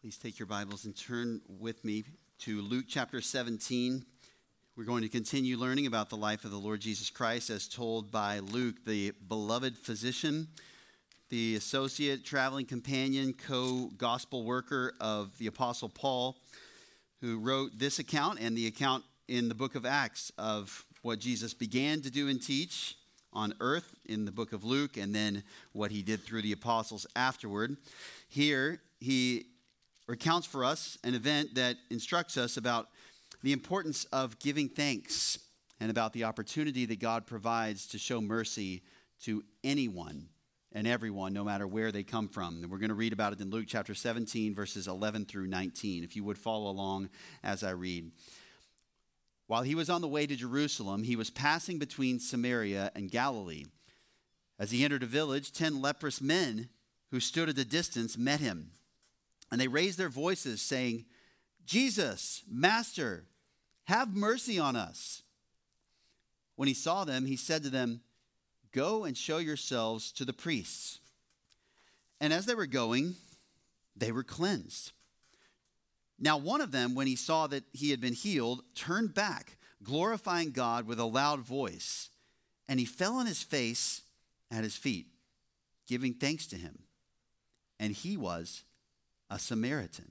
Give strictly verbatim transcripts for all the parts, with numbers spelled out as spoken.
Please take your Bibles and turn with me to Luke chapter seventeen. We're going to continue learning about the life of the Lord Jesus Christ as told by Luke, the beloved physician, the associate, traveling companion, co-gospel worker of the Apostle Paul, who wrote this account and the account in the book of Acts of what Jesus began to do and teach on earth in the book of Luke, and then what he did through the apostles afterward. Here, he recounts for us an event that instructs us about the importance of giving thanks and about the opportunity that God provides to show mercy to anyone and everyone, no matter where they come from. And we're going to read about it in Luke chapter seventeen, verses eleven through nineteen, if you would follow along as I read. While he was on the way to Jerusalem, he was passing between Samaria and Galilee. As he entered a village, ten leprous men who stood at a distance met him. And they raised their voices, saying, "Jesus, Master, have mercy on us." When he saw them, he said to them, "Go and show yourselves to the priests." And as they were going, they were cleansed. Now one of them, when he saw that he had been healed, turned back, glorifying God with a loud voice. And he fell on his face at his feet, giving thanks to him. And he was a Samaritan.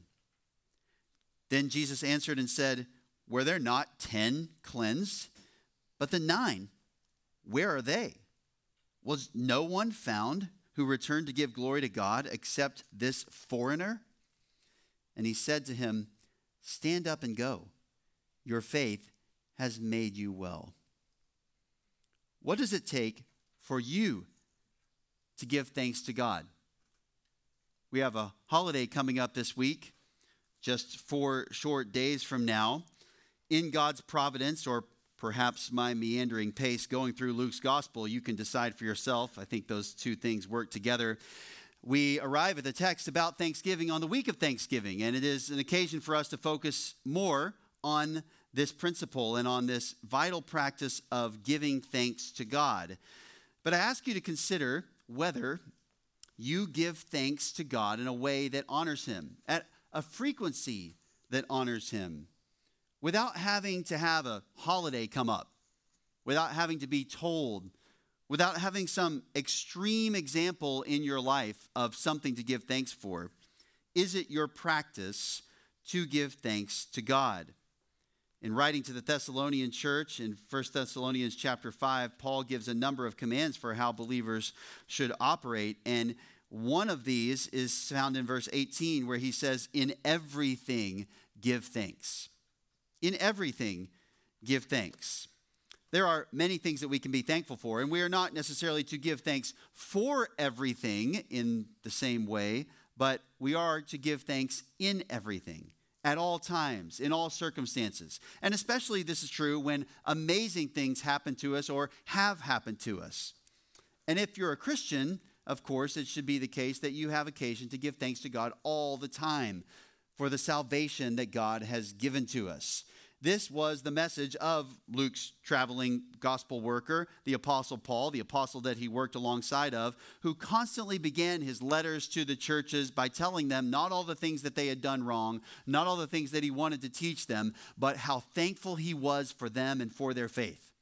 Then Jesus answered and said, "Were there not ten cleansed? But the nine, where are they? Was no one found who returned to give glory to God except this foreigner?" And he said to him, "Stand up and go. Your faith has made you well." What does it take for you to give thanks to God? We have a holiday coming up this week, just four short days from now. In God's providence, or perhaps my meandering pace going through Luke's gospel, you can decide for yourself. I think those two things work together. We arrive at the text about Thanksgiving on the week of Thanksgiving, and it is an occasion for us to focus more on this principle and on this vital practice of giving thanks to God. But I ask you to consider whether you give thanks to God in a way that honors him, at a frequency that honors him, without having to have a holiday come up, without having to be told, without having some extreme example in your life of something to give thanks for. Is it your practice to give thanks to God? In writing to the Thessalonian church in First Thessalonians chapter five, Paul gives a number of commands for how believers should operate. And one of these is found in verse eighteen, where he says, "In everything give thanks." In everything give thanks. There are many things that we can be thankful for, and we are not necessarily to give thanks for everything in the same way, but we are to give thanks in everything, at all times, in all circumstances. And especially this is true when amazing things happen to us or have happened to us. And if you're a Christian, of course, it should be the case that you have occasion to give thanks to God all the time for the salvation that God has given to us. This was the message of Luke's traveling gospel worker, the Apostle Paul, the apostle that he worked alongside of, who constantly began his letters to the churches by telling them not all the things that they had done wrong, not all the things that he wanted to teach them, but how thankful he was for them and for their faith.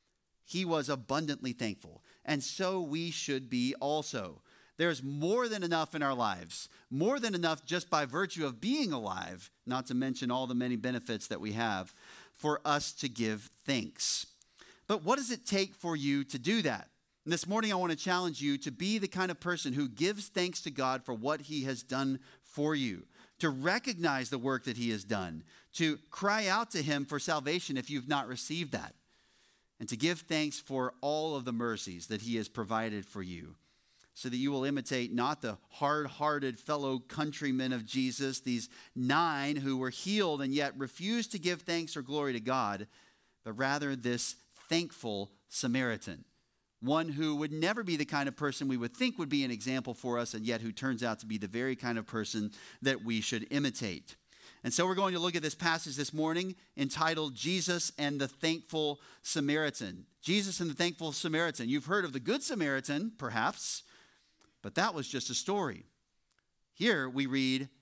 He was abundantly thankful, and so we should be also. There's more than enough in our lives, more than enough just by virtue of being alive, not to mention all the many benefits that we have, for us to give thanks. But what does it take for you to do that? And this morning I want to challenge you to be the kind of person who gives thanks to God for what he has done for you, to recognize the work that he has done, to cry out to him for salvation if you've not received that, and to give thanks for all of the mercies that he has provided for you, so that you will imitate not the hard-hearted fellow countrymen of Jesus, these nine who were healed and yet refused to give thanks or glory to God, but rather this thankful Samaritan, one who would never be the kind of person we would think would be an example for us, and yet who turns out to be the very kind of person that we should imitate. And so we're going to look at this passage this morning entitled Jesus and the Thankful Samaritan. Jesus and the Thankful Samaritan. You've heard of the Good Samaritan, perhaps, but that was just a story. Here we read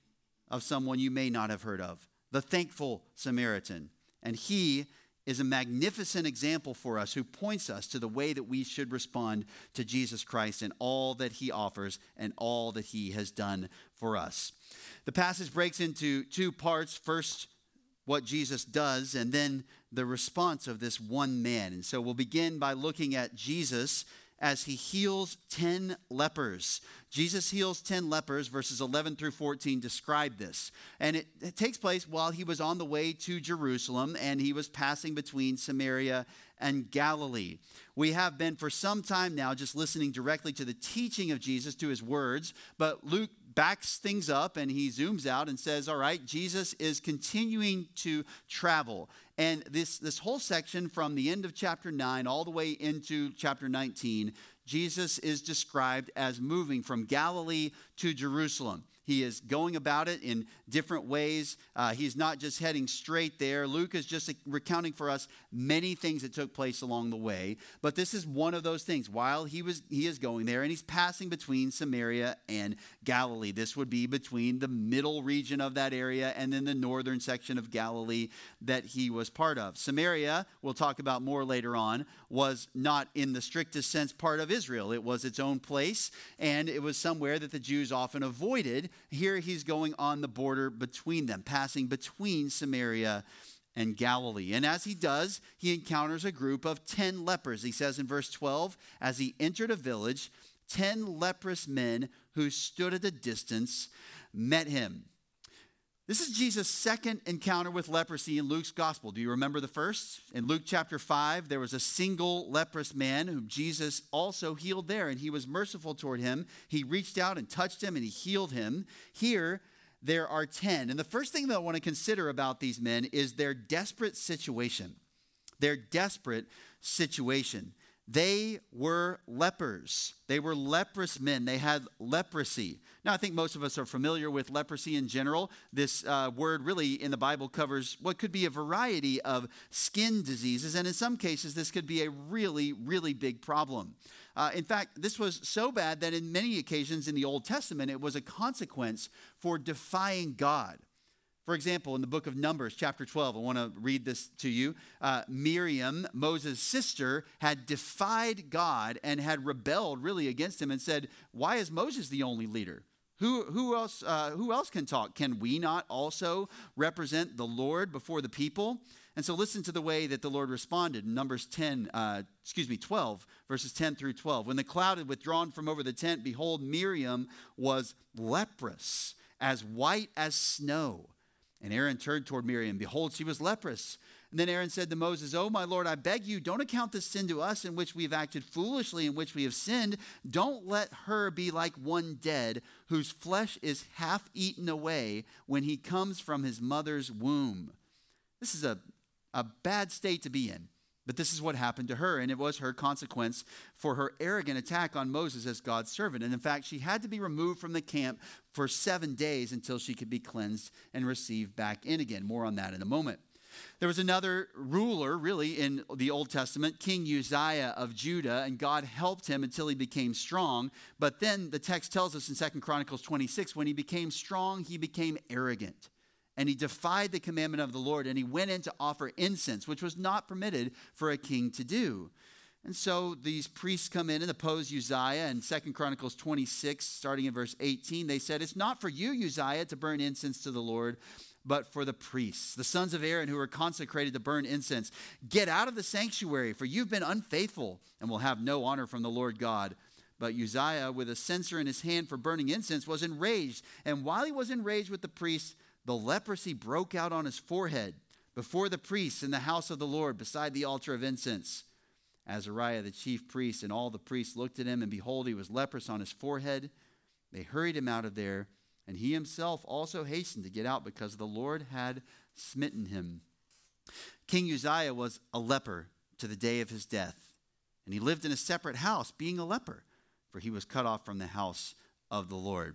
of someone you may not have heard of, the thankful Samaritan. And he is a magnificent example for us who points us to the way that we should respond to Jesus Christ and all that he offers and all that he has done for us. The passage breaks into two parts. First, what Jesus does, and then the response of this one man. And so we'll begin by looking at Jesus as he heals ten lepers. Jesus heals ten lepers. Verses eleven through fourteen describe this. And it, it takes place while he was on the way to Jerusalem, and he was passing between Samaria and Galilee. We have been for some time now just listening directly to the teaching of Jesus, to his words, but Luke backs things up and he zooms out and says, all right, Jesus is continuing to travel. And this, this whole section from the end of chapter nine all the way into chapter nineteen, Jesus is described as moving from Galilee to Jerusalem. He is going about it in different ways. Uh, he's not just heading straight there. Luke is just recounting for us many things that took place along the way. But this is one of those things. While he was, he is going there, and he's passing between Samaria and Galilee. This would be between the middle region of that area and then the northern section of Galilee that he was part of. Samaria, we'll talk about more later on, was not in the strictest sense part of Israel. It was its own place, and it was somewhere that the Jews often avoided. Here he's going on the border between them, passing between Samaria and Galilee. And as he does, he encounters a group of ten lepers. He says in verse twelve, as he entered a village, ten leprous men who stood at a distance met him. This is Jesus' second encounter with leprosy in Luke's gospel. Do you remember the first? In Luke chapter five, there was a single leprous man whom Jesus also healed there, and he was merciful toward him. He reached out and touched him, and he healed him. Here, there are ten. And the first thing that I want to consider about these men is their desperate situation. Their desperate situation. They were lepers. They were leprous men. They had leprosy. Now, I think most of us are familiar with leprosy in general. This uh, word really in the Bible covers what could be a variety of skin diseases. And in some cases, this could be a really, really big problem. Uh, in fact, this was so bad that in many occasions in the Old Testament, it was a consequence for defying God. For example, in the book of Numbers, chapter twelve, I want to read this to you. Uh, Miriam, Moses' sister, had defied God and had rebelled really against him and said, why is Moses the only leader? Who, who else, uh, who else can talk? Can we not also represent the Lord before the people? And so listen to the way that the Lord responded in Numbers ten, uh, excuse me, twelve, verses ten through twelve. When the cloud had withdrawn from over the tent, behold, Miriam was leprous, as white as snow. And Aaron turned toward Miriam. Behold, she was leprous. And then Aaron said to Moses, oh, my Lord, I beg you, don't account this sin to us in which we have acted foolishly, in which we have sinned. Don't let her be like one dead, whose flesh is half eaten away when he comes from his mother's womb. This is a, a bad state to be in. But this is what happened to her, and it was her consequence for her arrogant attack on Moses as God's servant. And in fact, she had to be removed from the camp for seven days until she could be cleansed and received back in again. More on that in a moment. There was another ruler, really, in the Old Testament, King Uzziah of Judah, and God helped him until he became strong. But then the text tells us in Second Chronicles twenty-six, when he became strong, he became arrogant. And he defied the commandment of the Lord, and he went in to offer incense, which was not permitted for a king to do. And so these priests come in and oppose Uzziah. In Second Chronicles twenty-six, starting in verse eighteen, they said, it's not for you, Uzziah, to burn incense to the Lord, but for the priests, the sons of Aaron who are consecrated to burn incense. Get out of the sanctuary, for you've been unfaithful and will have no honor from the Lord God. But Uzziah, with a censer in his hand for burning incense, was enraged. And while he was enraged with the priests, the leprosy broke out on his forehead before the priests in the house of the Lord beside the altar of incense. Azariah, the chief priest, and all the priests looked at him, and behold, he was leprous on his forehead. They hurried him out of there, and he himself also hastened to get out because the Lord had smitten him. King Uzziah was a leper to the day of his death, and he lived in a separate house, being a leper, for he was cut off from the house of the Lord.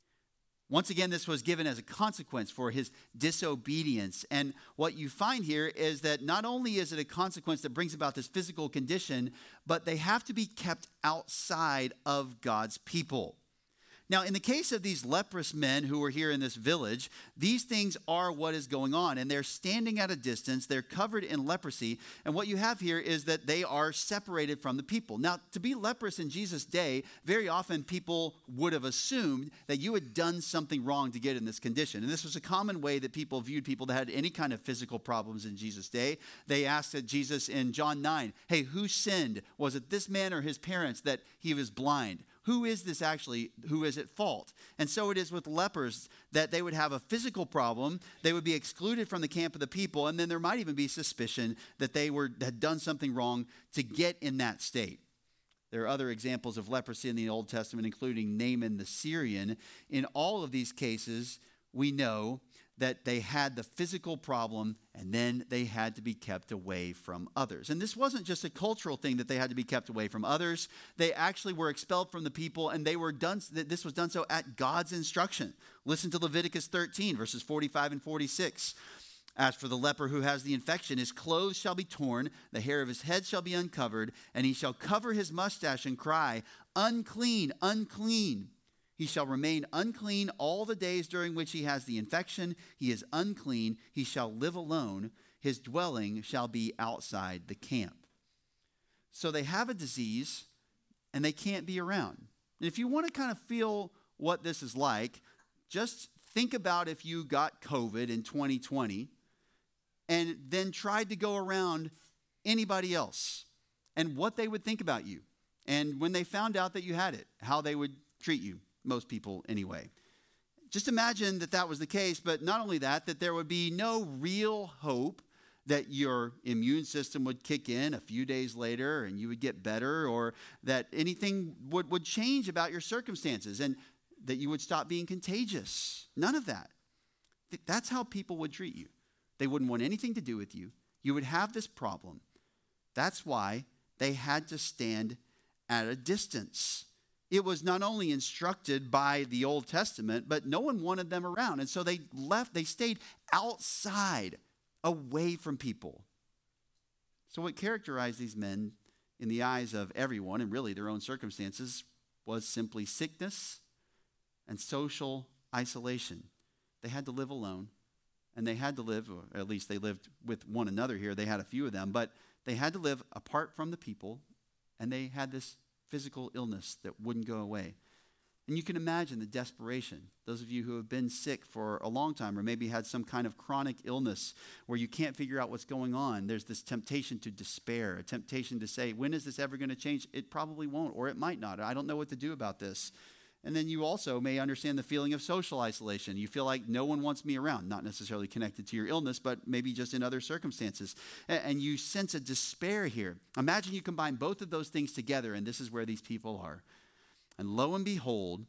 Once again, this was given as a consequence for his disobedience. And what you find here is that not only is it a consequence that brings about this physical condition, but they have to be kept outside of God's people. Now, in the case of these leprous men who were here in this village, these things are what is going on. And they're standing at a distance. They're covered in leprosy. And what you have here is that they are separated from the people. Now, to be leprous in Jesus' day, very often people would have assumed that you had done something wrong to get in this condition. And this was a common way that people viewed people that had any kind of physical problems in Jesus' day. They asked Jesus in John nine, hey, who sinned? Was it this man or his parents that he was blind? Who is this actually who is at fault? And so it is with lepers that they would have a physical problem. They would be excluded from the camp of the people. And then there might even be suspicion that they were had done something wrong to get in that state. There are other examples of leprosy in the Old Testament, including Naaman the Syrian. In all of these cases, we know that they had the physical problem and then they had to be kept away from others. And this wasn't just a cultural thing that they had to be kept away from others. They actually were expelled from the people, and they were done. This was done so at God's instruction. Listen to Leviticus thirteen, verses forty-five and forty-six. As for the leper who has the infection, his clothes shall be torn, the hair of his head shall be uncovered, and he shall cover his mustache and cry, unclean, unclean. He shall remain unclean all the days during which he has the infection. He is unclean. He shall live alone. His dwelling shall be outside the camp. So they have a disease and they can't be around. And if you want to kind of feel what this is like, just think about if you got COVID in twenty twenty and then tried to go around anybody else and what they would think about you. And when they found out that you had it, how they would treat you. Most people anyway. Just imagine that that was the case, but not only that, that there would be no real hope that your immune system would kick in a few days later and you would get better, or that anything would, would change about your circumstances and that you would stop being contagious. None of that. That's how people would treat you. They wouldn't want anything to do with you. You would have this problem. That's why they had to stand at a distance. It was not only instructed by the Old Testament, but no one wanted them around. And so they left, they stayed outside, away from people. So what characterized these men in the eyes of everyone, and really their own circumstances, was simply sickness and social isolation. They had to live alone, and they had to live, or at least they lived with one another here. They had a few of them, but they had to live apart from the people, and they had this physical illness that wouldn't go away. And you can imagine the desperation. Those of you who have been sick for a long time or maybe had some kind of chronic illness where you can't figure out what's going on, there's this temptation to despair, a temptation to say, when is this ever going to change? It probably won't, or it might not. I don't know what to do about this. And then you also may understand the feeling of social isolation. You feel like no one wants me around, not necessarily connected to your illness, but maybe just in other circumstances. And you sense a despair here. Imagine you combine both of those things together, and this is where these people are. And lo and behold,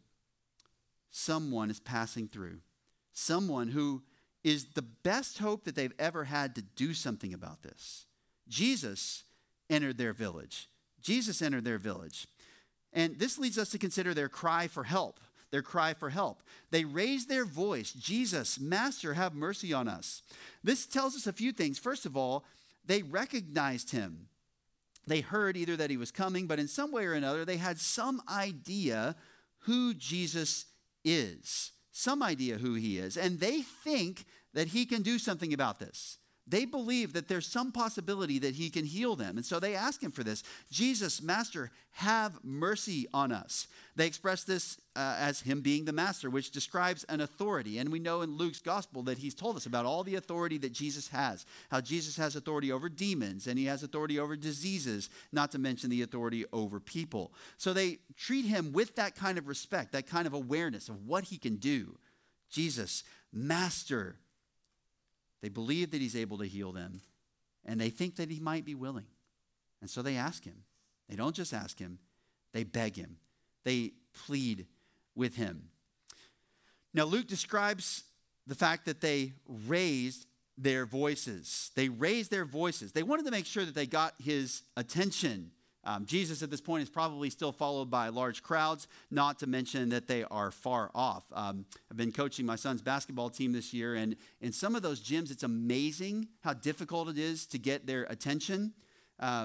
someone is passing through. Someone who is the best hope that they've ever had to do something about this. Jesus entered their village. Jesus entered their village. And this leads us to consider their cry for help, their cry for help. They raised their voice, Jesus, Master, have mercy on us. This tells us a few things. First of all, they recognized him. They heard either that he was coming, but in some way or another, they had some idea who Jesus is, some idea who he is. And they think that he can do something about this. They believe that there's some possibility that he can heal them. And so they ask him for this. Jesus, Master, have mercy on us. They express this uh, as him being the master, which describes an authority. And we know in Luke's gospel that he's told us about all the authority that Jesus has, how Jesus has authority over demons and he has authority over diseases, not to mention the authority over people. So they treat him with that kind of respect, that kind of awareness of what he can do. Jesus, Master. They believe that he's able to heal them, and they think that he might be willing. And so they ask him. They don't just ask him, they beg him. They plead with him. Now, Luke describes the fact that they raised their voices. They raised their voices. They wanted to make sure that they got his attention. Um, Jesus at this point is probably still followed by large crowds, not to mention that they are far off. Um, I've been coaching my son's basketball team this year, and in some of those gyms, it's amazing how difficult it is to get their attention. Um,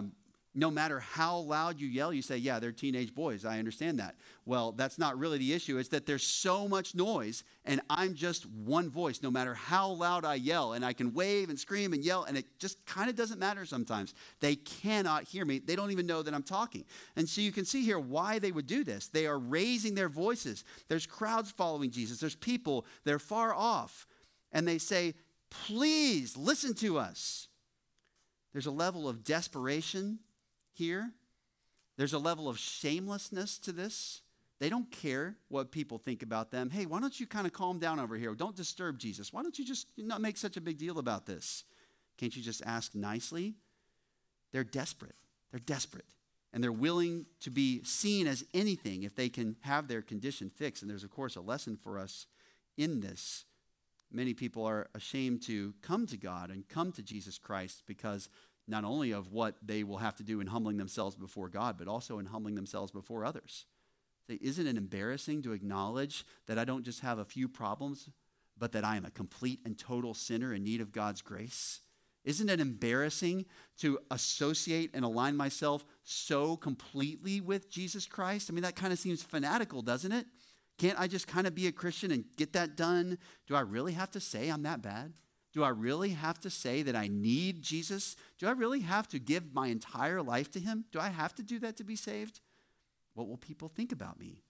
No matter how loud you yell, you say, yeah, they're teenage boys. I understand that. Well, that's not really the issue. It's that there's so much noise and I'm just one voice, no matter how loud I yell. And I can wave and scream and yell, and it just kind of doesn't matter sometimes. They cannot hear me. They don't even know that I'm talking. And so you can see here why they would do this. They are raising their voices. There's crowds following Jesus. There's people. They're far off. And they say, please listen to us. There's a level of desperation here. There's a level of shamelessness to this. They don't care what people think about them. Hey, why don't you kind of calm down over here? Don't disturb Jesus. Why don't you just not make such a big deal about this? Can't you just ask nicely? They're desperate. They're desperate. And they're willing to be seen as anything if they can have their condition fixed. And there's, of course, a lesson for us in this. Many people are ashamed to come to God and come to Jesus Christ because not only of what they will have to do in humbling themselves before God, but also in humbling themselves before others. Say, isn't it embarrassing to acknowledge that I don't just have a few problems, but that I am a complete and total sinner in need of God's grace? Isn't it embarrassing to associate and align myself so completely with Jesus Christ? I mean, that kind of seems fanatical, doesn't it? Can't I just kind of be a Christian and get that done? Do I really have to say I'm that bad? Do I really have to say that I need Jesus? Do I really have to give my entire life to him? Do I have to do that to be saved? What will people think about me?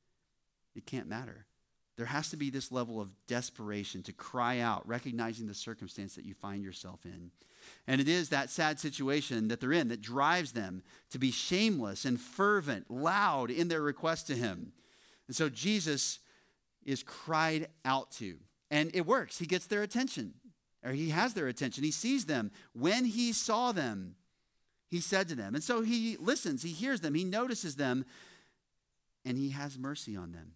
It can't matter. There has to be this level of desperation to cry out, recognizing the circumstance that you find yourself in. And it is that sad situation that they're in that drives them to be shameless and fervent, loud in their request to him. And so Jesus is cried out to. And it works. He gets their attention. Or he has their attention. He sees them. When he saw them, he said to them. And so he listens. He hears them. He notices them. And he has mercy on them.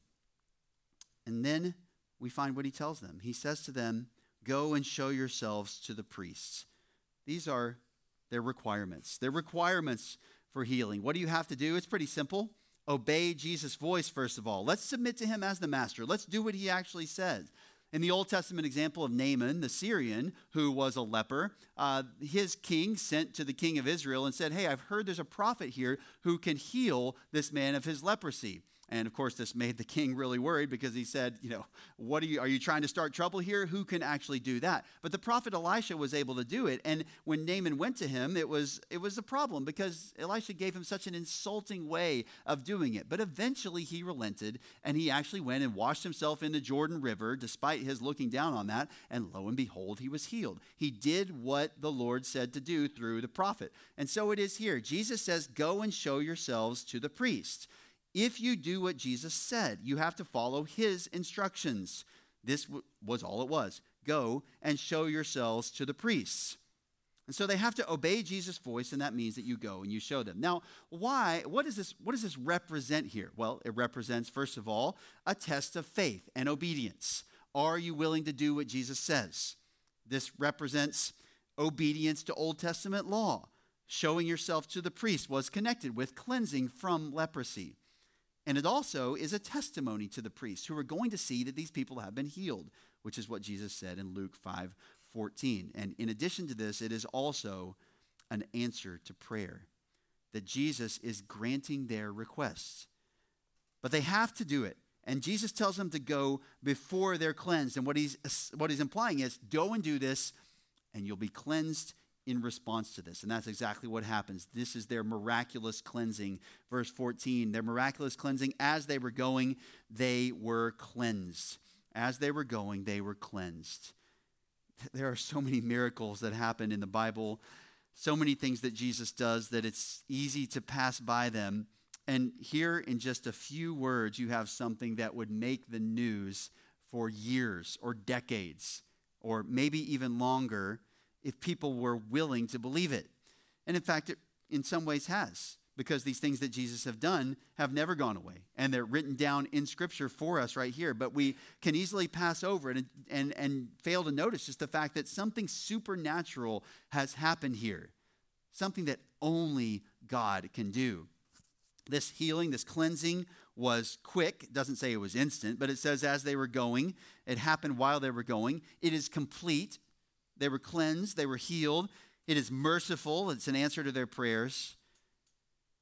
And then we find what he tells them. He says to them, go and show yourselves to the priests. These are their requirements. Their requirements for healing. What do you have to do? It's pretty simple. Obey Jesus' voice, first of all. Let's submit to him as the master. Let's do what he actually says. In the Old Testament example of Naaman, the Syrian, who was a leper, uh, his king sent to the king of Israel and said, hey, I've heard there's a prophet here who can heal this man of his leprosy. And of course, this made the king really worried because he said, you know, what are you, are you trying to start trouble here? Who can actually do that? But the prophet Elisha was able to do it. And when Naaman went to him, it was, it was a problem because Elisha gave him such an insulting way of doing it. But eventually he relented and he actually went and washed himself in the Jordan River despite his looking down on that. And lo and behold, he was healed. He did what the Lord said to do through the prophet. And so it is here. Jesus says, go and show yourselves to the priest. If you do what Jesus said, you have to follow his instructions. This w- was all it was. Go and show yourselves to the priests. And so they have to obey Jesus' voice, and that means that you go and you show them. Now, why? What, is this, what does this represent here? Well, it represents, first of all, a test of faith and obedience. Are you willing to do what Jesus says? This represents obedience to Old Testament law. Showing yourself to the priest was connected with cleansing from leprosy. And it also is a testimony to the priests who are going to see that these people have been healed, which is what Jesus said in Luke five fourteen. And in addition to this, it is also an answer to prayer, that Jesus is granting their requests. But they have to do it. And Jesus tells them to go before they're cleansed. And what he's, what he's implying is, go and do this, and you'll be cleansed in response to this. And that's exactly what happens. This is their miraculous cleansing. Verse fourteen, their miraculous cleansing. As they were going, they were cleansed. As they were going, they were cleansed. There are so many miracles that happen in the Bible, so many things that Jesus does that it's easy to pass by them. And here in just a few words, you have something that would make the news for years or decades, or maybe even longer, if people were willing to believe it. And in fact, it in some ways has, because these things that Jesus have done have never gone away. And they're written down in Scripture for us right here. But we can easily pass over it and, and, and fail to notice just the fact that something supernatural has happened here. Something that only God can do. This healing, this cleansing was quick. It doesn't say it was instant, but it says as they were going. It happened while they were going. It is complete. They were cleansed. They were healed. It is merciful. It's an answer to their prayers.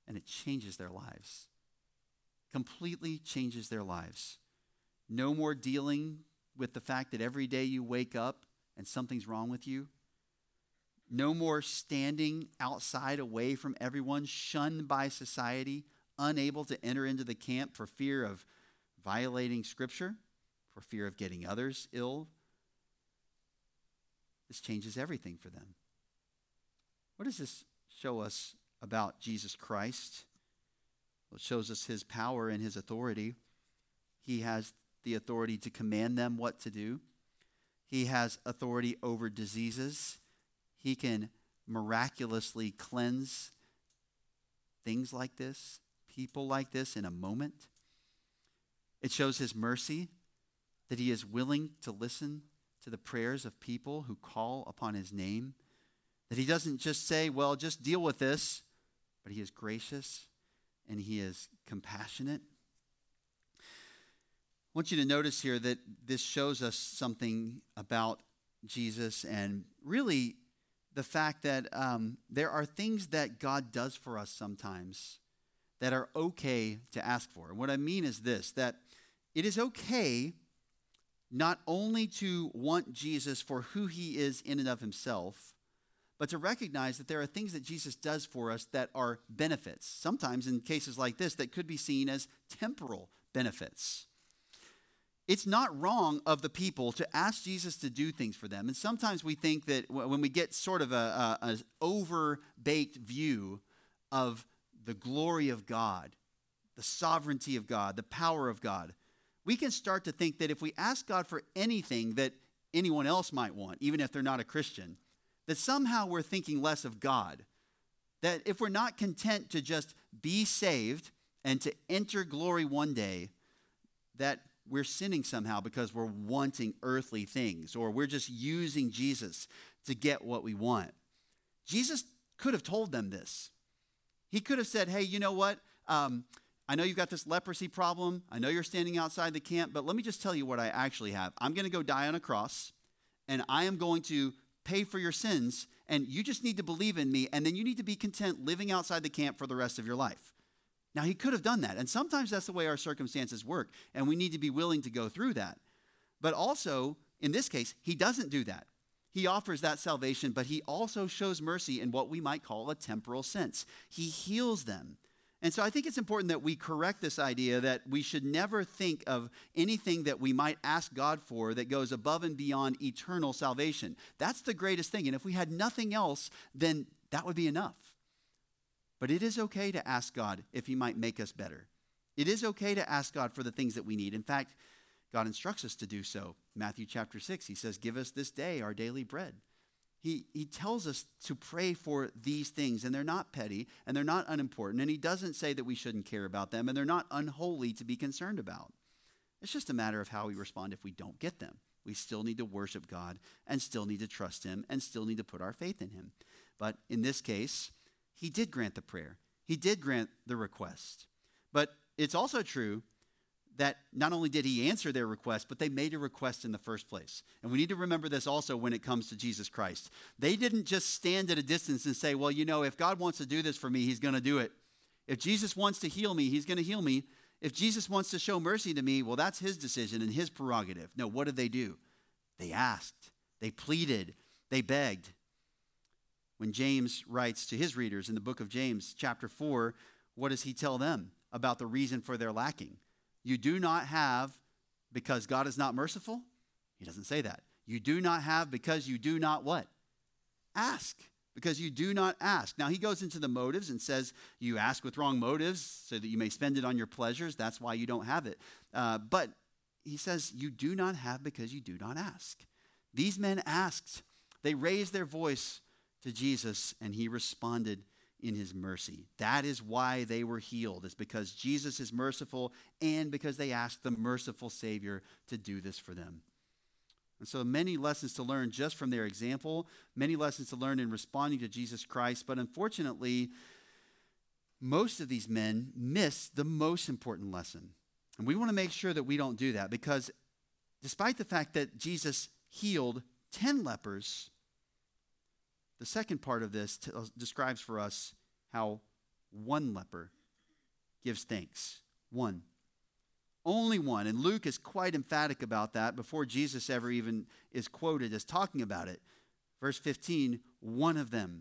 and it changes their lives. Completely changes their lives. No more dealing with the fact that every day you wake up and something's wrong with you. No more standing outside away from everyone, shunned by society, unable to enter into the camp for fear of violating Scripture, for fear of getting others ill. This changes everything for them. What does this show us about Jesus Christ? Well, it shows us his power and his authority. He has the authority to command them what to do. He has authority over diseases. He can miraculously cleanse things like this, people like this in a moment. It shows his mercy, that he is willing to listen to the prayers of people who call upon his name. That he doesn't just say, well, just deal with this, but he is gracious and he is compassionate. I want you to notice here that this shows us something about Jesus and really the fact that um, there are things that God does for us sometimes that are okay to ask for. And what I mean is this, that it is okay not only to want Jesus for who he is in and of himself, but to recognize that there are things that Jesus does for us that are benefits. Sometimes in cases like this, that could be seen as temporal benefits. It's not wrong of the people to ask Jesus to do things for them. And sometimes we think that when we get sort of a, a, a over-baked view of the glory of God, the sovereignty of God, the power of God, we can start to think that if we ask God for anything that anyone else might want, even if they're not a Christian, that somehow we're thinking less of God. That if we're not content to just be saved and to enter glory one day, that we're sinning somehow because we're wanting earthly things, or we're just using Jesus to get what we want. Jesus could have told them this. He could have said, hey, you know what? Um, I know you've got this leprosy problem. I know you're standing outside the camp, but let me just tell you what I actually have. I'm going to go die on a cross, and I am going to pay for your sins, and you just need to believe in me, and then you need to be content living outside the camp for the rest of your life. Now, he could have done that, and sometimes that's the way our circumstances work, and we need to be willing to go through that. But also, in this case, he doesn't do that. He offers that salvation, but he also shows mercy in what we might call a temporal sense. He heals them. And so I think it's important that we correct this idea that we should never think of anything that we might ask God for that goes above and beyond eternal salvation. That's the greatest thing. And if we had nothing else, then that would be enough. But it is okay to ask God if he might make us better. It is okay to ask God for the things that we need. In fact, God instructs us to do so. Matthew chapter six, he says, give us this day our daily bread. He, he tells us to pray for these things, and they're not petty, and they're not unimportant, and he doesn't say that we shouldn't care about them, and they're not unholy to be concerned about. It's just a matter of how we respond if we don't get them. We still need to worship God, and still need to trust him, and still need to put our faith in him. But in this case, he did grant the prayer. He did grant the request. But it's also true that not only did he answer their request, but they made a request in the first place. And we need to remember this also when it comes to Jesus Christ. They didn't just stand at a distance and say, well, you know, if God wants to do this for me, he's going to do it. If Jesus wants to heal me, he's going to heal me. If Jesus wants to show mercy to me, well, that's his decision and his prerogative. No, what did they do? They asked, they pleaded, they begged. When James writes to his readers in the book of James, chapter four, what does he tell them about the reason for their lacking? You do not have because God is not merciful? He doesn't say that. You do not have because you do not what? Ask. Because you do not ask. Now, he goes into the motives and says you ask with wrong motives so that you may spend it on your pleasures. That's why you don't have it. Uh, but he says you do not have because you do not ask. These men asked. They raised their voice to Jesus, and he responded in his mercy. That is why they were healed. It's because Jesus is merciful and because they asked the merciful Savior to do this for them. And so many lessons to learn just from their example, many lessons to learn in responding to Jesus Christ. But unfortunately, most of these men miss the most important lesson. And we want to make sure that we don't do that, because despite the fact that Jesus healed ten lepers, the second part of this t- describes for us how one leper gives thanks. One. Only one. And Luke is quite emphatic about that before Jesus ever even is quoted as talking about it. Verse fifteen, one of them.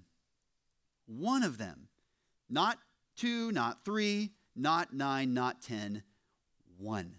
One of them. Not two, not three, not nine, not ten. One.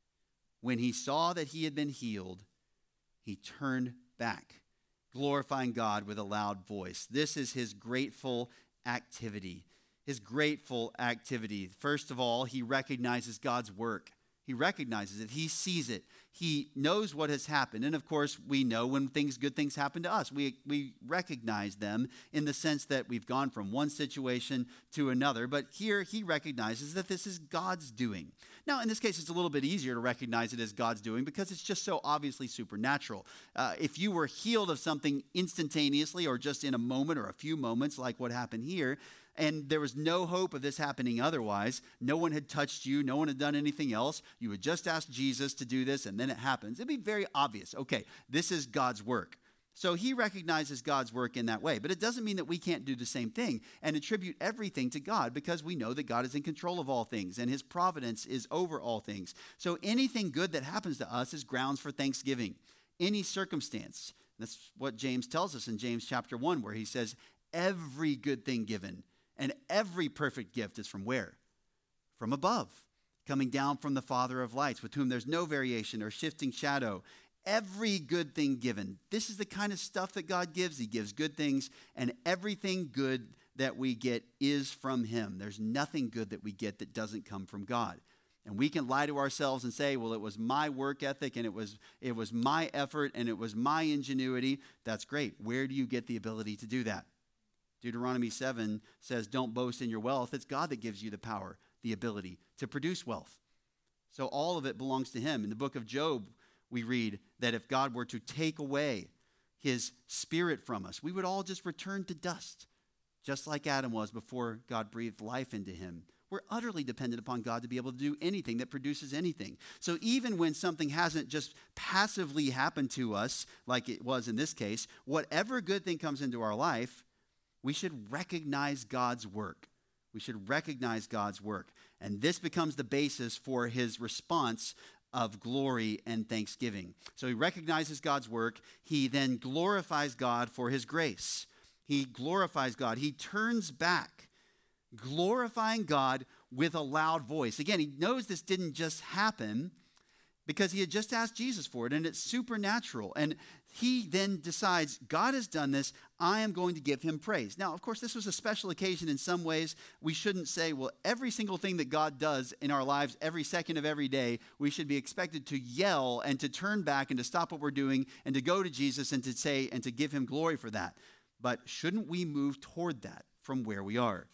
When he saw that he had been healed, he turned back, glorifying God with a loud voice. This is his grateful activity. His grateful activity. First of all, he recognizes God's work. He recognizes it. He sees it. He knows what has happened. And of course, we know when things, good things happen to us. We, we recognize them in the sense that we've gone from one situation to another. But here he recognizes that this is God's doing. Now, in this case, it's a little bit easier to recognize it as God's doing because it's just so obviously supernatural. Uh, if you were healed of something instantaneously or just in a moment or a few moments like what happened here, and there was no hope of this happening otherwise, no one had touched you, no one had done anything else, you would just ask Jesus to do this and then it happens, it'd be very obvious. Okay, this is God's work. So he recognizes God's work in that way. But it doesn't mean that we can't do the same thing and attribute everything to God because we know that God is in control of all things and his providence is over all things. So anything good that happens to us is grounds for thanksgiving. Any circumstance. That's what James tells us in James chapter one, where he says, every good thing given and every perfect gift is from where? From above, coming down from the Father of lights, with whom there's no variation or shifting shadow. Every good thing given. This is the kind of stuff that God gives. He gives good things, and everything good that we get is from him. There's nothing good that we get that doesn't come from God. And we can lie to ourselves and say, well, it was my work ethic, and it was, it was my effort, and it was my ingenuity. That's great. Where do you get the ability to do that? Deuteronomy seven says, don't boast in your wealth. It's God that gives you the power, the ability to produce wealth. So all of it belongs to him. In the book of Job, we read that if God were to take away his spirit from us, we would all just return to dust, just like Adam was before God breathed life into him. We're utterly dependent upon God to be able to do anything that produces anything. So even when something hasn't just passively happened to us, like it was in this case, whatever good thing comes into our life, we should recognize God's work. We should recognize God's work. And this becomes the basis for his response of glory and thanksgiving. So he recognizes God's work. He then glorifies God for his grace. He glorifies God. He turns back, glorifying God with a loud voice. Again, he knows this didn't just happen because he had just asked Jesus for it, and it's supernatural. And he then decides, God has done this, I am going to give him praise. Now, of course, this was a special occasion in some ways. We shouldn't say, well, every single thing that God does in our lives, every second of every day, we should be expected to yell and to turn back and to stop what we're doing and to go to Jesus and to say and to give him glory for that. But shouldn't we move toward that from where we are?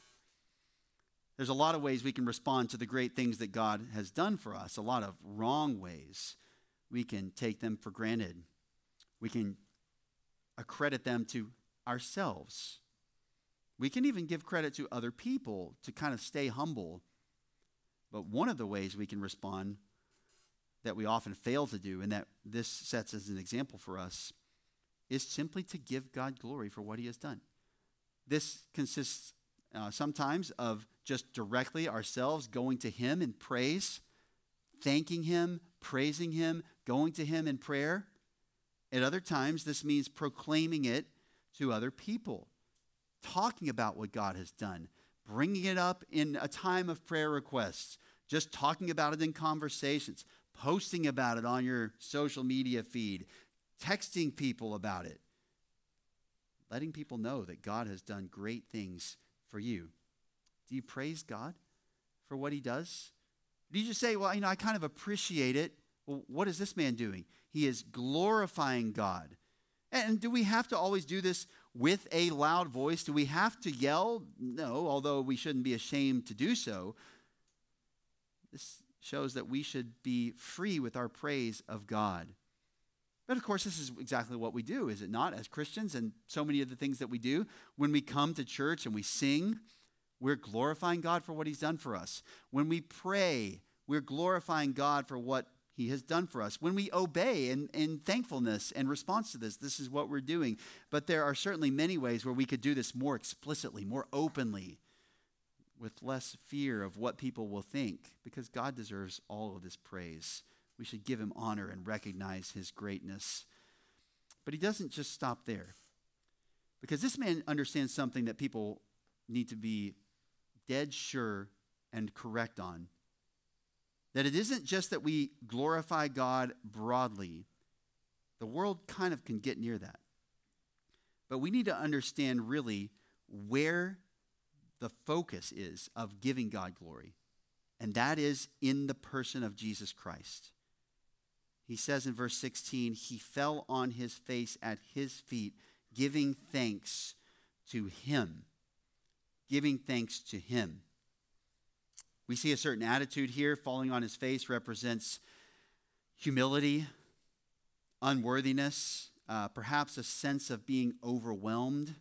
There's a lot of ways we can respond to the great things that God has done for us, a lot of wrong ways. We can take them for granted. We can accredit them to ourselves. We can even give credit to other people to kind of stay humble. But one of the ways we can respond that we often fail to do, and that this sets as an example for us, is simply to give God glory for what he has done. This consists uh, sometimes of just directly ourselves going to him in praise, thanking him, praising him, going to him in prayer. At other times, this means proclaiming it to other people, talking about what God has done, bringing it up in a time of prayer requests, just talking about it in conversations, posting about it on your social media feed, texting people about it, letting people know that God has done great things for you. Do you praise God for what he does? Do you just say, well, you know, I kind of appreciate it. Well, what is this man doing? He is glorifying God. And do we have to always do this with a loud voice? Do we have to yell? No, although we shouldn't be ashamed to do so. This shows that we should be free with our praise of God. But of course, this is exactly what we do, is it not, as Christians? And so many of the things that we do, when we come to church and we sing, we're glorifying God for what he's done for us. When we pray, we're glorifying God for what he has done for us. When we obey in, in thankfulness and response to this, this is what we're doing. But there are certainly many ways where we could do this more explicitly, more openly. with less fear of what people will think, because God deserves all of this praise. We should give him honor and recognize his greatness. But he doesn't just stop there, because this man understands something that people need to be dead sure and correct on. That it isn't just that we glorify God broadly. The world kind of can get near that. But we need to understand really where the focus is of giving God glory. And that is in the person of Jesus Christ. He says in verse sixteen, he fell on his face at his feet, giving thanks to him. Giving thanks to him. We see a certain attitude here. Falling on his face represents humility, unworthiness, uh, perhaps a sense of being overwhelmed.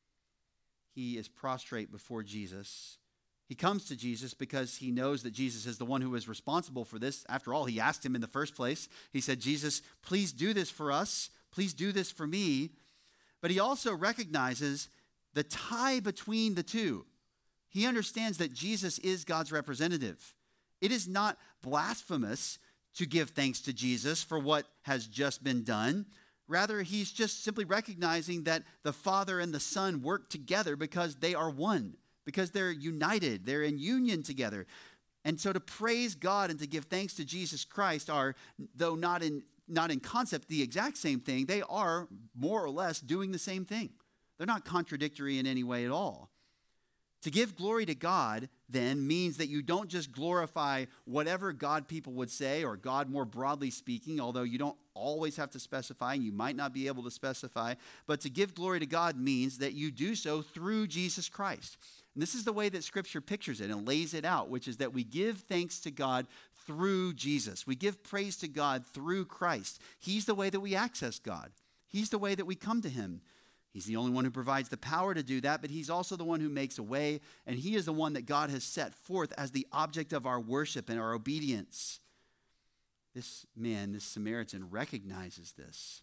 He is prostrate before Jesus. He comes to Jesus because he knows that Jesus is the one who is responsible for this. After all, he asked him in the first place. He said, Jesus, please do this for us. Please do this for me. But he also recognizes the tie between the two. He understands that Jesus is God's representative. It is not blasphemous to give thanks to Jesus for what has just been done. Rather, he's just simply recognizing that the Father and the Son work together because they are one, because they're united, they're in union together. And so to praise God and to give thanks to Jesus Christ are, though not in, not in concept the exact same thing, they are more or less doing the same thing. They're not contradictory in any way at all. To give glory to God, then, means that you don't just glorify whatever God people would say, or God more broadly speaking, although you don't always have to specify, and you might not be able to specify. But to give glory to God means that you do so through Jesus Christ. And this is the way that Scripture pictures it and lays it out, which is that we give thanks to God through Jesus. We give praise to God through Christ. He's the way that we access God. He's the way that we come to him. He's the only one who provides the power to do that, but he's also the one who makes a way, and he is the one that God has set forth as the object of our worship and our obedience. This man, this Samaritan, recognizes this,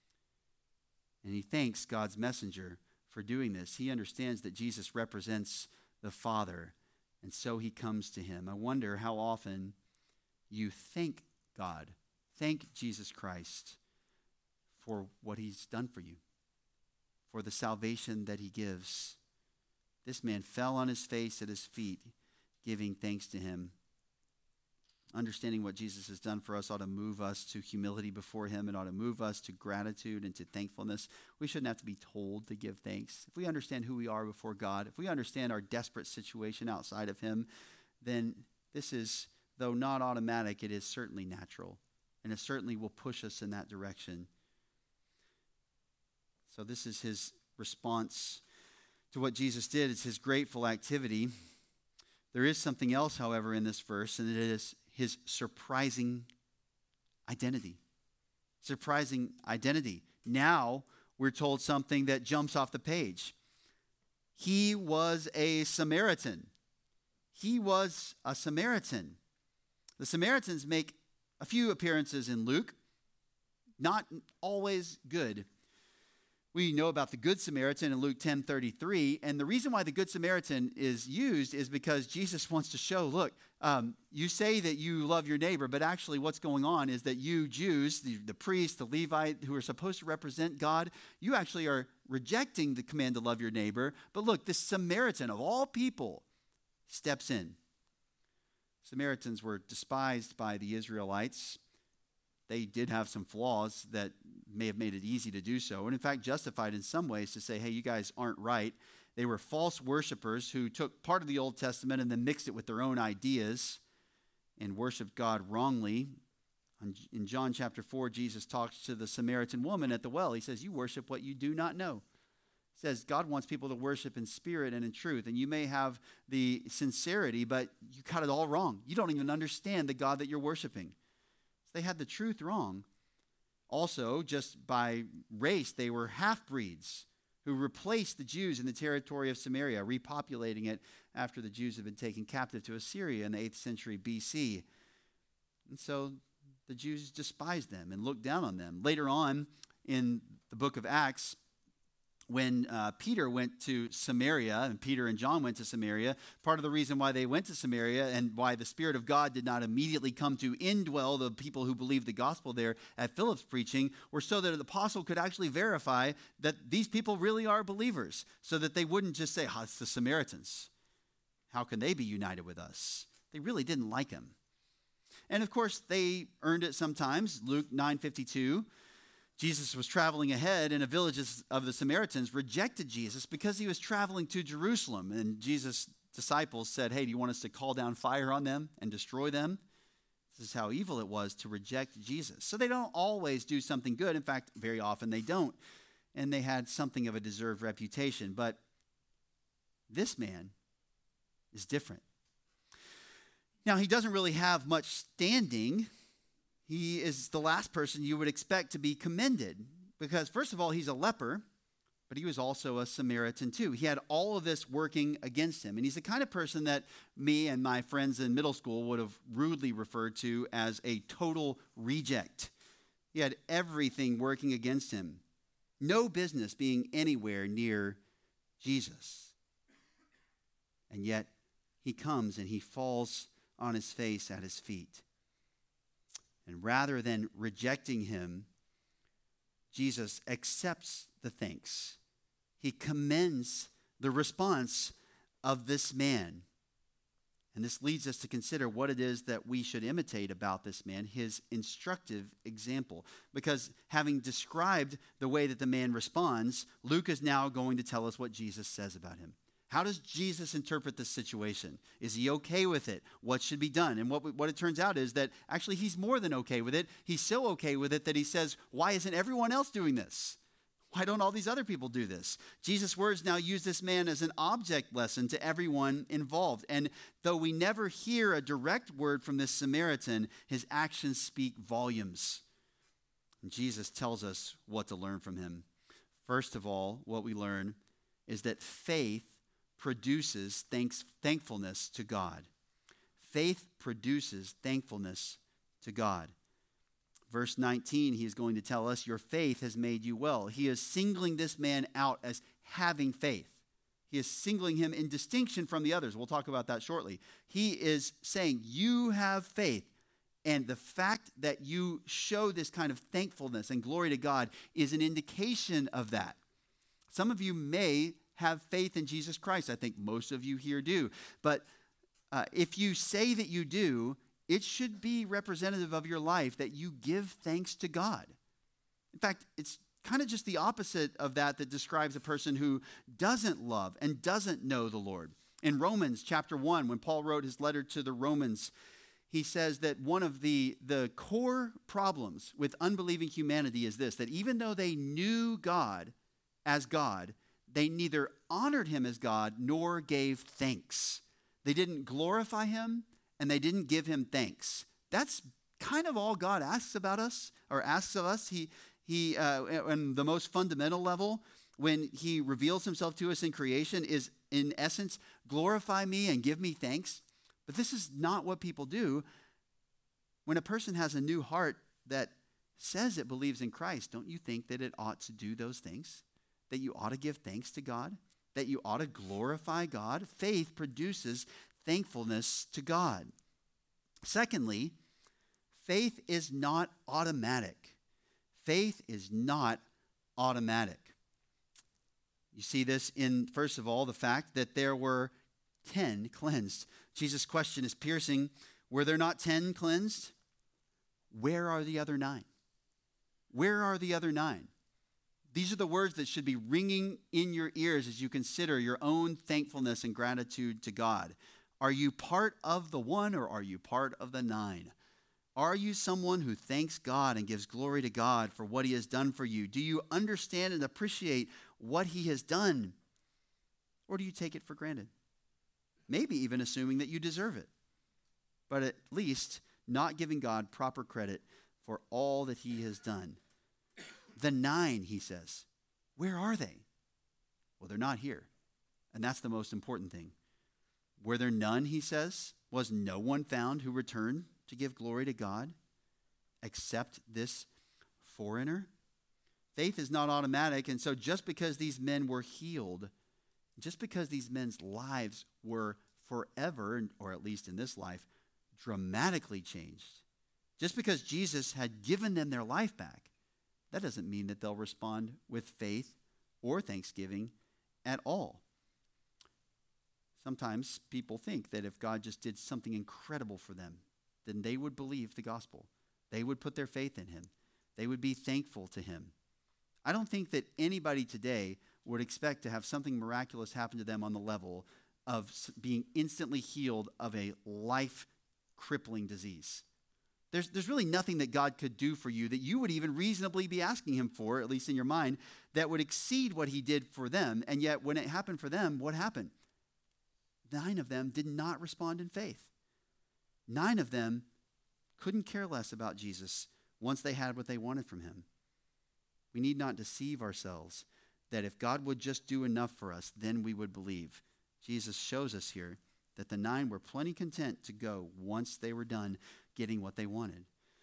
and he thanks God's messenger for doing this. He understands that Jesus represents the Father, and so he comes to him. I wonder how often you thank God, thank Jesus Christ for what he's done for you, for the salvation that he gives. This man fell on his face at his feet, giving thanks to him. Understanding what Jesus has done for us ought to move us to humility before him. It ought to move us to gratitude and to thankfulness. We shouldn't have to be told to give thanks. If we understand who we are before God, if we understand our desperate situation outside of him, then this is, though not automatic, it is certainly natural. And it certainly will push us in that direction. So this is his response to what Jesus did. It's his grateful activity. There is something else, however, in this verse, and it is his surprising identity. Surprising identity. Now we're told something that jumps off the page. He was a Samaritan. He was a Samaritan. The Samaritans make a few appearances in Luke, not always good. We know about the Good Samaritan in Luke ten thirty-three, and the reason why the Good Samaritan is used is because Jesus wants to show, look, um, you say that you love your neighbor, but actually what's going on is that you Jews, the, the priests, the Levite, who are supposed to represent God, you actually are rejecting the command to love your neighbor. But look, this Samaritan of all people steps in. Samaritans were despised by the Israelites. They did have some flaws that may have made it easy to do so, and in fact justified in some ways to say, hey, you guys aren't right. They were false worshipers who took part of the Old Testament and then mixed it with their own ideas and worshiped God wrongly. In John chapter four, Jesus talks to the Samaritan woman at the well. He says, you worship what you do not know. He says God wants people to worship in spirit and in truth, and you may have the sincerity, but you got it all wrong. You don't even understand the God that you're worshiping. They had the truth wrong. Also, just by race, they were half-breeds who replaced the Jews in the territory of Samaria, repopulating it after the Jews had been taken captive to Assyria in the eighth century B C. And so the Jews despised them and looked down on them. Later on in the book of Acts, when uh, Peter went to Samaria, and Peter and John went to Samaria, part of the reason why they went to Samaria and why the Spirit of God did not immediately come to indwell the people who believed the gospel there at Philip's preaching, were so that the apostle could actually verify that these people really are believers, so that they wouldn't just say, oh, it's the Samaritans. How can they be united with us? They really didn't like him. And of course, they earned it sometimes. Luke nine fifty-two. Jesus was traveling ahead, and a village of the Samaritans rejected Jesus because he was traveling to Jerusalem. And Jesus' disciples said, hey, do you want us to call down fire on them and destroy them? This is how evil it was to reject Jesus. So they don't always do something good. In fact, very often they don't. And they had something of a deserved reputation. But this man is different. Now, he doesn't really have much standing. He is the last person you would expect to be commended because, first of all, he's a leper, but he was also a Samaritan too. He had all of this working against him, and he's the kind of person that me and my friends in middle school would have rudely referred to as a total reject. He had everything working against him. No business being anywhere near Jesus. And yet, he comes and he falls on his face at his feet. And rather than rejecting him, Jesus accepts the thanks. He commends the response of this man. And this leads us to consider what it is that we should imitate about this man, his instructive example. Because having described the way that the man responds, Luke is now going to tell us what Jesus says about him. How does Jesus interpret this situation? Is he okay with it? What should be done? And what, what it turns out is that actually he's more than okay with it. He's so okay with it that he says, why isn't everyone else doing this? Why don't all these other people do this? Jesus' words now use this man as an object lesson to everyone involved. And though we never hear a direct word from this Samaritan, his actions speak volumes. And Jesus tells us what to learn from him. First of all, what we learn is that faith produces thanks, thankfulness to God. Faith produces thankfulness to God. Verse nineteen, he is going to tell us, your faith has made you well. He is singling this man out as having faith. He is singling him in distinction from the others. We'll talk about that shortly. He is saying, you have faith. And the fact that you show this kind of thankfulness and glory to God is an indication of that. Some of you may have faith in Jesus Christ. I think most of you here do. But uh, if you say that you do, it should be representative of your life that you give thanks to God. In fact, it's kind of just the opposite of that that describes a person who doesn't love and doesn't know the Lord. In Romans chapter one, when Paul wrote his letter to the Romans, he says that one of the, the core problems with unbelieving humanity is this, that even though they knew God as God, they neither honored him as God nor gave thanks. They didn't glorify him and they didn't give him thanks. That's kind of all God asks about us or asks of us. He, he, uh, on the most fundamental level, when he reveals himself to us in creation, is in essence, glorify me and give me thanks. But this is not what people do. When a person has a new heart that says it believes in Christ, don't you think that it ought to do those things? That you ought to give thanks to God? That you ought to glorify God? Faith produces thankfulness to God. Secondly, faith is not automatic. Faith is not automatic. You see this in, first of all, the fact that there were ten cleansed. Jesus' question is piercing. Were there not ten cleansed? Where are the other nine? Where are the other nine? These are the words that should be ringing in your ears as you consider your own thankfulness and gratitude to God. Are you part of the one or are you part of the nine? Are you someone who thanks God and gives glory to God for what he has done for you? Do you understand and appreciate what he has done? Or do you take it for granted? Maybe even assuming that you deserve it. But at least not giving God proper credit for all that he has done. The nine, he says, where are they? Well, they're not here. And that's the most important thing. Were there none, he says? Was no one found who returned to give glory to God except this foreigner? Faith is not automatic, and so just because these men were healed, just because these men's lives were forever, or at least in this life, dramatically changed, just because Jesus had given them their life back, that doesn't mean that they'll respond with faith or thanksgiving at all. Sometimes people think that if God just did something incredible for them, then they would believe the gospel. They would put their faith in him. They would be thankful to him. I don't think that anybody today would expect to have something miraculous happen to them on the level of being instantly healed of a life-crippling disease. There's, there's really nothing that God could do for you that you would even reasonably be asking him for, at least in your mind, that would exceed what he did for them. And yet when it happened for them, what happened? Nine of them did not respond in faith. Nine of them couldn't care less about Jesus once they had what they wanted from him. We need not deceive ourselves that if God would just do enough for us, then we would believe. Jesus shows us here that the nine were plenty content to go once they were done getting what they wanted.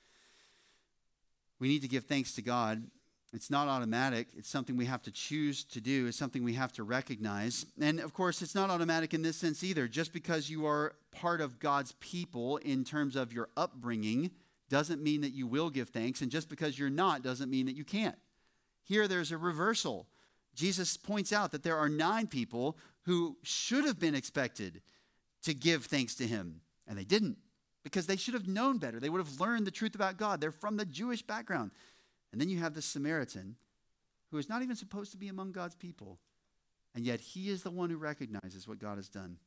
We need to give thanks to God. It's not automatic. It's something we have to choose to do. It's something we have to recognize. And of course, it's not automatic in this sense either. Just because you are part of God's people in terms of your upbringing doesn't mean that you will give thanks. And just because you're not doesn't mean that you can't. Here, there's a reversal. Jesus points out that there are nine people who should have been expected to give thanks to him, and they didn't, because they should have known better. They would have learned the truth about God. They're from the Jewish background. And then you have the Samaritan, who is not even supposed to be among God's people, and yet he is the one who recognizes what God has done.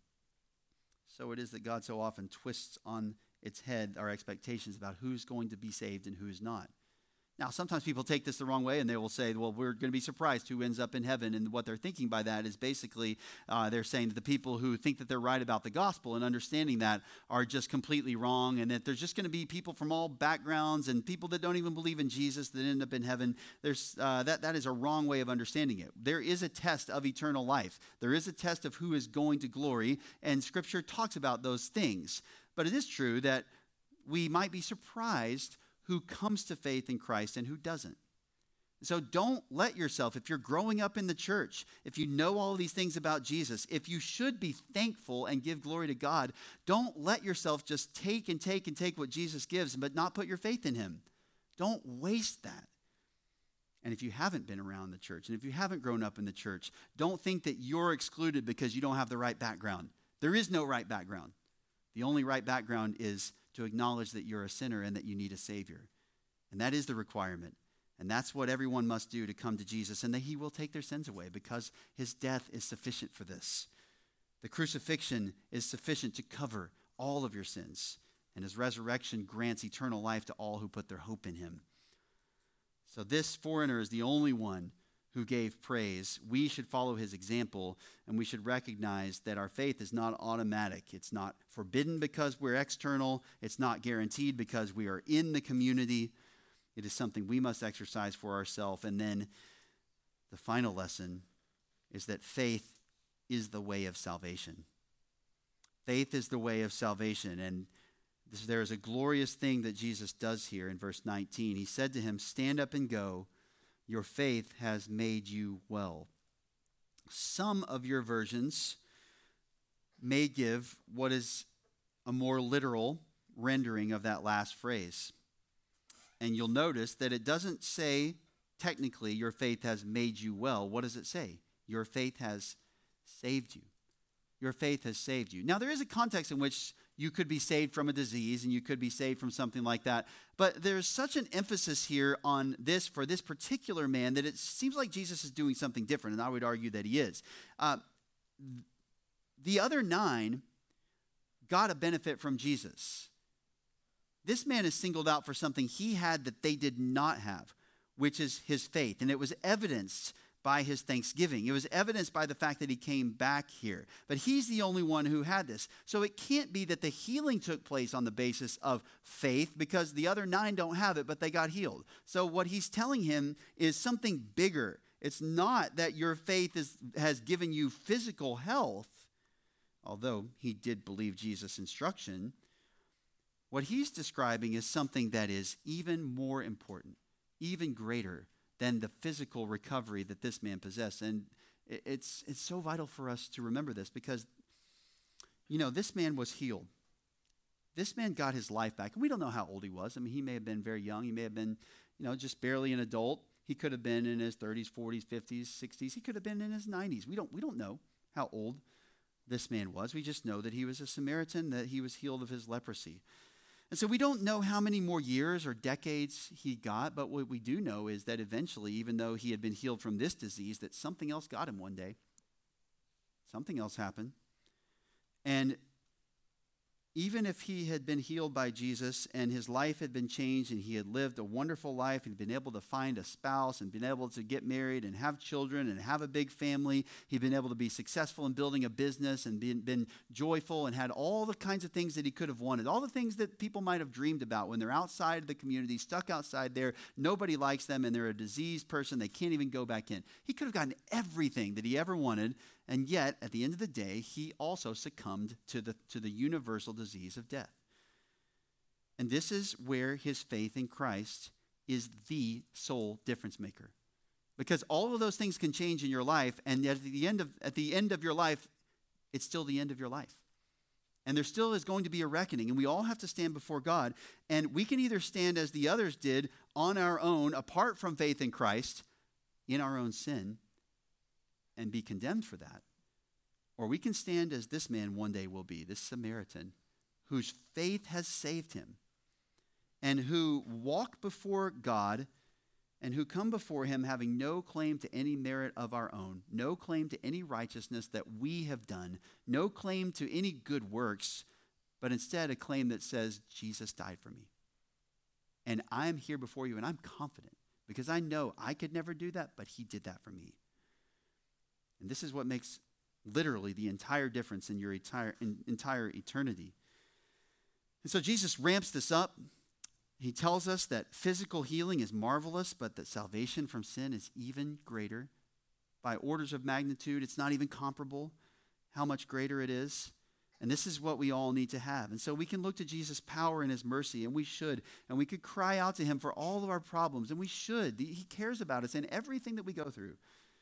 So it is that God so often twists on its head our expectations about who's going to be saved and who's not. Now, sometimes people take this the wrong way, and they will say, well, we're going to be surprised who ends up in heaven. And what they're thinking by that is basically uh, they're saying that the people who think that they're right about the gospel and understanding that are just completely wrong, and that there's just going to be people from all backgrounds and people that don't even believe in Jesus that end up in heaven. There's uh, that, that is a wrong way of understanding it. There is a test of eternal life. There is a test of who is going to glory, and Scripture talks about those things. But it is true that we might be surprised who comes to faith in Christ and who doesn't. So don't let yourself, if you're growing up in the church, if you know all these things about Jesus, if you should be thankful and give glory to God, don't let yourself just take and take and take what Jesus gives, but not put your faith in him. Don't waste that. And if you haven't been around the church, and if you haven't grown up in the church, don't think that you're excluded because you don't have the right background. There is no right background. The only right background is to acknowledge that you're a sinner and that you need a Savior. And that is the requirement. And that's what everyone must do to come to Jesus, and that he will take their sins away because his death is sufficient for this. The crucifixion is sufficient to cover all of your sins, and his resurrection grants eternal life to all who put their hope in him. So this foreigner is the only one who gave praise. We should follow his example, and we should recognize that our faith is not automatic. It's not forbidden because we're external. It's not guaranteed because we are in the community. It is something we must exercise for ourselves. And then the final lesson is that faith is the way of salvation. Faith is the way of salvation. And this, there is a glorious thing that Jesus does here in verse nineteen. He said to him, "Stand up and go. Your faith has made you well." Some of your versions may give what is a more literal rendering of that last phrase. And you'll notice that it doesn't say, technically, your faith has made you well. What does it say? Your faith has saved you. Your faith has saved you. Now, there is a context in which you could be saved from a disease and you could be saved from something like that. But there's such an emphasis here on this for this particular man that it seems like Jesus is doing something different, and I would argue that he is. Uh, the other nine got a benefit from Jesus. This man is singled out for something he had that they did not have, which is his faith. And it was evidenced by his thanksgiving. It was evidenced by the fact that he came back here. But he's the only one who had this. So it can't be that the healing took place on the basis of faith, because the other nine don't have it, but they got healed. So what he's telling him is something bigger. It's not that your faith is, has given you physical health, although he did believe Jesus' instruction. What he's describing is something that is even more important, even greater than the physical recovery that this man possessed. And it's it's so vital for us to remember this because, you know, this man was healed. This man got his life back. And we don't know how old he was. I mean, he may have been very young. He may have been, you know, just barely an adult. He could have been in his thirties, forties, fifties, sixties. He could have been in his nineties. We don't we don't know how old this man was. We just know that he was a Samaritan, that he was healed of his leprosy. And so we don't know how many more years or decades he got, but what we do know is that eventually, even though he had been healed from this disease, that something else got him one day. Something else happened. And even if he had been healed by Jesus and his life had been changed and he had lived a wonderful life and been able to find a spouse and been able to get married and have children and have a big family, he'd been able to be successful in building a business and been, been joyful and had all the kinds of things that he could have wanted, all the things that people might have dreamed about when they're outside the community, stuck outside there, nobody likes them and they're a diseased person, they can't even go back in. He could have gotten everything that he ever wanted. And yet, at the end of the day, he also succumbed to the, to the universal disease of death. And this is where his faith in Christ is the sole difference maker. Because all of those things can change in your life, and at the end of, at the end of your life, it's still the end of your life. And there still is going to be a reckoning, and we all have to stand before God. And we can either stand as the others did on our own, apart from faith in Christ, in our own sin, and be condemned for that. Or we can stand as this man one day will be, this Samaritan, whose faith has saved him, and who walk before God, and who come before him having no claim to any merit of our own, no claim to any righteousness that we have done, no claim to any good works, but instead a claim that says, Jesus died for me. And I'm here before you, and I'm confident, because I know I could never do that, but he did that for me. And this is what makes literally the entire difference in your entire, in, entire eternity. And so Jesus ramps this up. He tells us that physical healing is marvelous, but that salvation from sin is even greater. By orders of magnitude, it's not even comparable how much greater it is. And this is what we all need to have. And so we can look to Jesus' power and his mercy, and we should. And we could cry out to him for all of our problems, and we should. He cares about us and everything that we go through.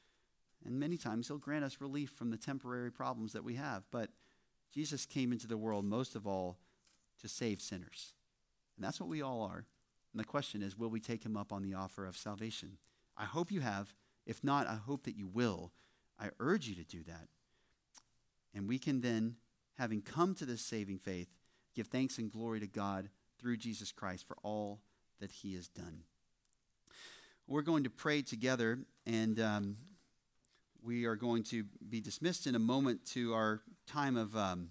And many times he'll grant us relief from the temporary problems that we have. But Jesus came into the world most of all to save sinners. And that's what we all are. And the question is, will we take him up on the offer of salvation? I hope you have. If not, I hope that you will. I urge you to do that. And we can then, having come to this saving faith, give thanks and glory to God through Jesus Christ for all that he has done. We're going to pray together, and um, we are going to be dismissed in a moment to our time of um,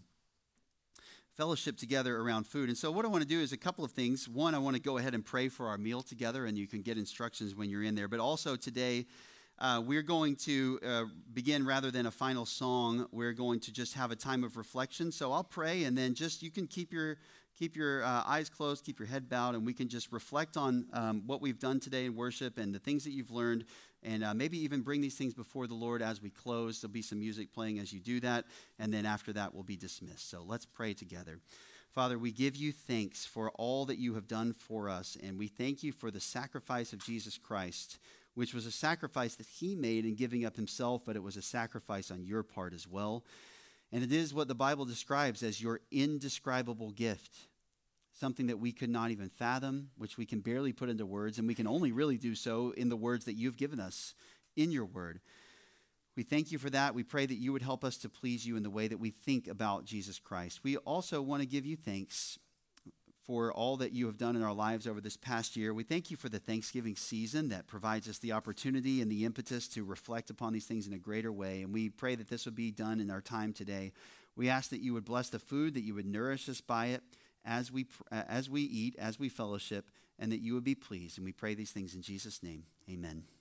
fellowship together around food. And so what I want to do is a couple of things. One, I want to go ahead and pray for our meal together, and you can get instructions when you're in there. But also today, uh, we're going to uh, begin rather than a final song. We're going to just have a time of reflection. So I'll pray, and then just you can keep your keep your uh, eyes closed, keep your head bowed, and we can just reflect on um, what we've done today in worship and the things that you've learned. And uh, maybe even bring these things before the Lord as we close. There'll be some music playing as you do that. And then after that, we'll be dismissed. So let's pray together. Father, we give you thanks for all that you have done for us. And we thank you for the sacrifice of Jesus Christ, which was a sacrifice that he made in giving up himself, but it was a sacrifice on your part as well. And it is what the Bible describes as your indescribable gift. Something that we could not even fathom, which we can barely put into words, and we can only really do so in the words that you've given us in your word. We thank you for that. We pray that you would help us to please you in the way that we think about Jesus Christ. We also want to give you thanks for all that you have done in our lives over this past year. We thank you for the Thanksgiving season that provides us the opportunity and the impetus to reflect upon these things in a greater way, and we pray that this would be done in our time today. We ask that you would bless the food, that you would nourish us by it, as we as we eat, as we fellowship, and that you would be pleased. And we pray these things in Jesus' name. Amen.